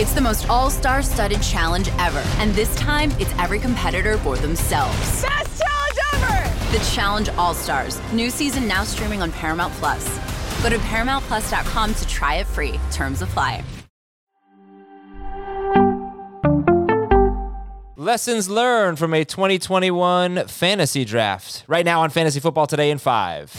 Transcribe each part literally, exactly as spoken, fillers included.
It's the most all-star studded challenge ever. And this time, it's every competitor for themselves. Best challenge ever! The Challenge All-Stars. New season now streaming on Paramount Plus. Go to paramount plus dot com to try it free. Terms apply. Lessons learned from a twenty twenty-one fantasy draft. Right now on Fantasy Football Today in five.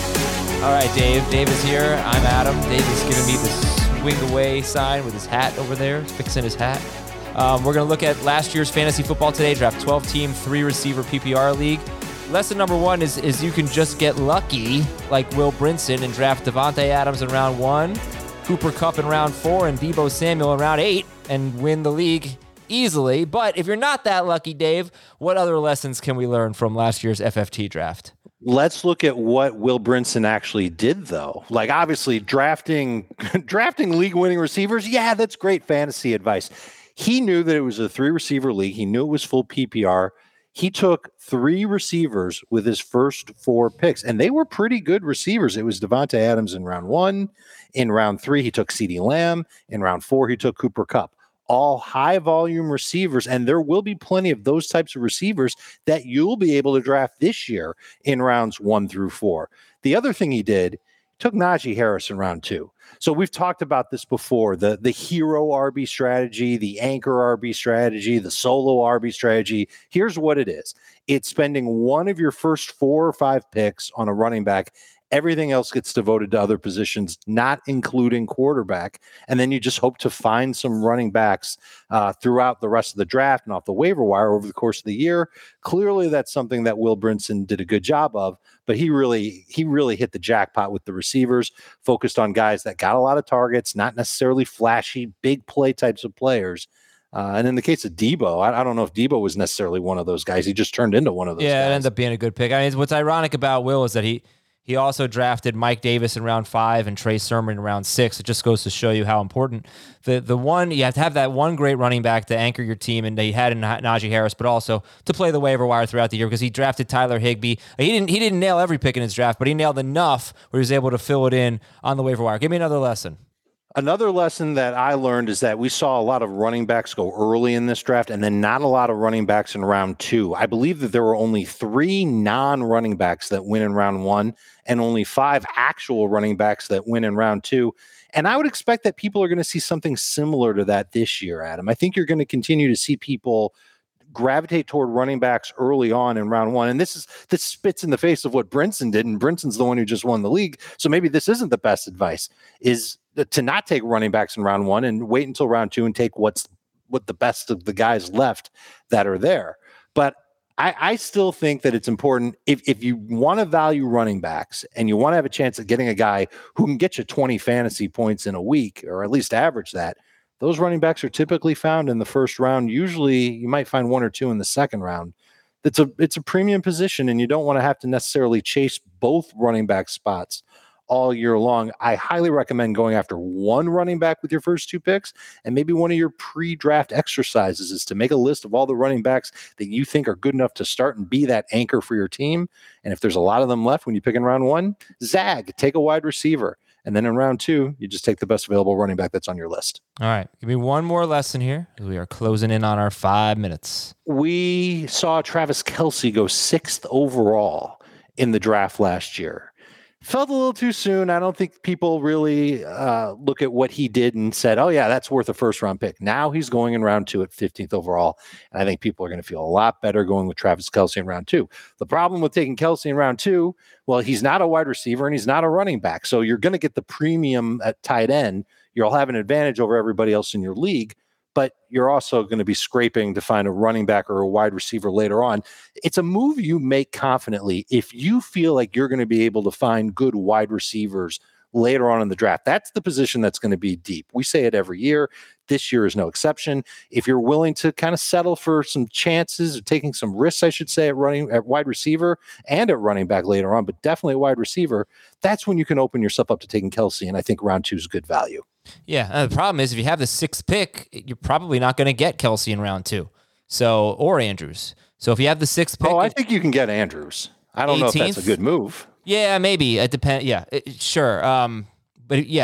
All right, Dave. Dave is here. I'm Adam. Dave is giving me the swing away sign with his hat over there, fixing his hat. Um, we're going to look at last year's Fantasy Football Today draft, twelve-team, three-receiver P P R league. Lesson number one is, is you can just get lucky like Will Brinson and draft Davante Adams in round one, Cooper Kupp in round four, and Deebo Samuel in round eight and win the league easily. But if you're not that lucky, Dave, what other lessons can we learn from last year's F F T draft? Let's look at what Will Brinson actually did, though. Like, obviously, drafting drafting league-winning receivers, yeah, that's great fantasy advice. He knew that it was a three-receiver league. He knew it was full P P R. He took three receivers with his first four picks, and they were pretty good receivers. It was Davante Adams in round one. In round three, he took CeeDee Lamb. In round four, he took Cooper Kupp. All high-volume receivers, and there will be plenty of those types of receivers that you'll be able to draft this year in rounds one through four. The other thing he did, took Najee Harris in round two. So we've talked about this before, the, the hero R B strategy, the anchor R B strategy, the solo R B strategy. Here's what it is. It's spending one of your first four or five picks on a running back. Everything else gets devoted to other positions, not including quarterback. And then you just hope to find some running backs uh, throughout the rest of the draft and off the waiver wire over the course of the year. Clearly, that's something that Will Brinson did a good job of, but he really, he really hit the jackpot with the receivers, focused on guys that got a lot of targets, not necessarily flashy, big play types of players. Uh, and in the case of Deebo, I, I don't know if Deebo was necessarily one of those guys. He just turned into one of those yeah, guys. It ended up being a good pick. I mean, what's ironic about Will is that he, He also drafted Mike Davis in round five and Trey Sermon in round six. It just goes to show you how important the the one you have to have that one great running back to anchor your team, and he had in Najee Harris, but also to play the waiver wire throughout the year because he drafted Tyler Higbee. He didn't he didn't nail every pick in his draft, but he nailed enough where he was able to fill it in on the waiver wire. Give me another lesson. Another lesson that I learned is that we saw a lot of running backs go early in this draft and then not a lot of running backs in round two. I believe that there were only three non-running backs that win in round one and only five actual running backs that win in round two. And I would expect that people are going to see something similar to that this year, Adam. I think you're going to continue to see people gravitate toward running backs early on in round one. And this is this spits in the face of what Brinson did, and Brinson's the one who just won the league. So maybe this isn't the best advice, is to not take running backs in round one and wait until round two and take what's what the best of the guys left that are there. But I, I still think that it's important if, if you want to value running backs and you want to have a chance at getting a guy who can get you twenty fantasy points in a week, or at least average that, those running backs are typically found in the first round. Usually you might find one or two in the second round. It's a, it's a premium position, and you don't want to have to necessarily chase both running back spots all year long. I highly recommend going after one running back with your first two picks, and maybe one of your pre-draft exercises is to make a list of all the running backs that you think are good enough to start and be that anchor for your team. And if there's a lot of them left when you pick in round one, zag, take a wide receiver. And then in round two, you just take the best available running back that's on your list. All right. Give me one more lesson here. We are closing in on our five minutes. We saw Travis Kelce go sixth overall in the draft last year. Felt a little too soon. I don't think people really uh, look at what he did and said, oh, yeah, that's worth a first-round pick. Now he's going in round two at fifteenth overall, and I think people are going to feel a lot better going with Travis Kelce in round two. The problem with taking Kelce in round two, well, he's not a wide receiver and he's not a running back, so you're going to get the premium at tight end. You'll have an advantage over everybody else in your league, but you're also going to be scraping to find a running back or a wide receiver later on. It's a move you make confidently if you feel like you're going to be able to find good wide receivers later on in the draft. That's the position that's going to be deep. We say it every year. This year is no exception. If you're willing to kind of settle for some chances or taking some risks, I should say, at running at wide receiver and at running back later on, but definitely a wide receiver, that's when you can open yourself up to taking Kelce. And I think round two is good value. Yeah. Uh, the problem is if you have the sixth pick, you're probably not going to get Kelce in round two. So, or Andrews. So if you have the sixth pick. Oh, I think you can get Andrews. I don't eighteenth know if that's a good move. Yeah, maybe. It depends. Yeah, it, sure. Um, but yeah,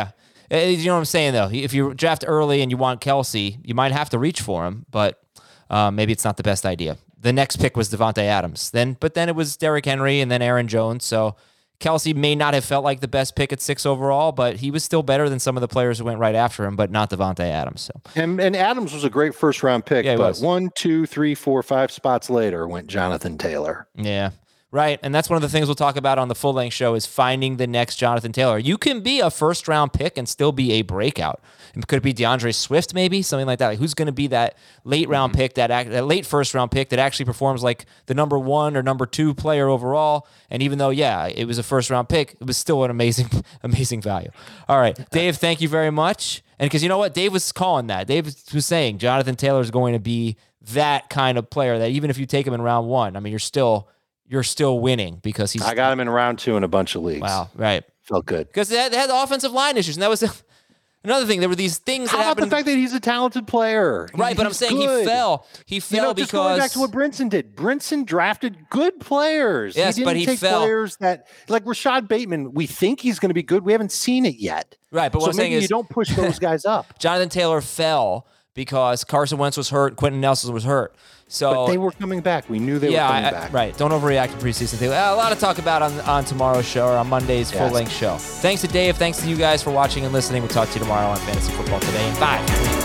Uh, You know what I'm saying, though? If you draft early and you want Kelsey, you might have to reach for him, but uh, maybe it's not the best idea. The next pick was Devontae Adams. Then, But then it was Derrick Henry and then Aaron Jones. So Kelsey may not have felt like the best pick at six overall, but he was still better than some of the players who went right after him, but not Devontae Adams. So And, and Adams was a great first-round pick, Yeah, he but was. one, two, three, four, five spots later went Jonathan Taylor. Yeah, right. And that's one of the things we'll talk about on the full-length show is finding the next Jonathan Taylor. You can be a first-round pick and still be a breakout. It could be DeAndre Swift, maybe, something like that. Like, who's going to be that late-round Mm-hmm. pick, that, act, that late first-round pick that actually performs like the number one or number two player overall? And even though, yeah, it was a first-round pick, it was still an amazing, amazing value. All right, Dave, thank you very much. And because you know what? Dave was calling that. Dave was saying Jonathan Taylor is going to be that kind of player that even if you take him in round one, I mean, you're still you're still winning because he's. I got him in round two in a bunch of leagues. Wow, right. Felt good. Because they had, they had the offensive line issues, and that was another thing. There were these things How that about happened. the fact that he's a talented player? Right, but I'm He's saying good. he fell. He fell You know, because just going back to what Brinson did. Brinson drafted good players. Yes, he didn't but he take fell. players that like Rashad Bateman. We think he's going to be good. We haven't seen it yet. Right, but what so I'm saying maybe is you don't push those guys up. Jonathan Taylor fell because Carson Wentz was hurt, Quentin Nelson was hurt. So But they were coming back. We knew they yeah, were coming I- back. right. Don't overreact to preseason. Thing. A lot to talk about on on tomorrow's show or on Monday's Yes. full length show. Thanks to Dave. Thanks to you guys for watching and listening. We'll talk to you tomorrow on Fantasy Football Today in five.